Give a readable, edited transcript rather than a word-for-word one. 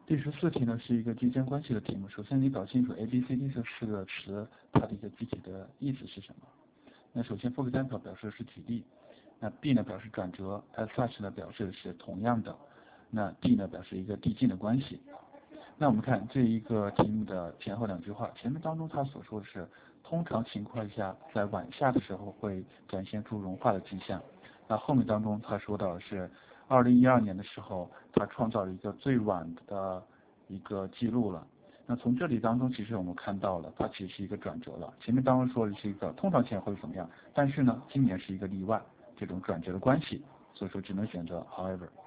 第14题呢是一个递增关系的题目。首先你搞清楚 A、B、C、D 这4个词它的一个具体的意思是什么。那首先 for example 表示的是举例，那 B 呢表示转折 ，as such 呢表示的是同样的，那 D 呢表示一个递进的关系。那我们看这一个题目的前后2句话，前面当中它所说的是通常情况下在晚夏的时候会展现出融化的迹象，那后面当中他说到的是2012年的时候他创造了一个最晚的一个记录了。那从这里当中其实我们看到了它其实是一个转折了，前面当中说的是一个通常情况会怎么样，但是呢今年是一个例外，这种转折的关系，所以说只能选择 however。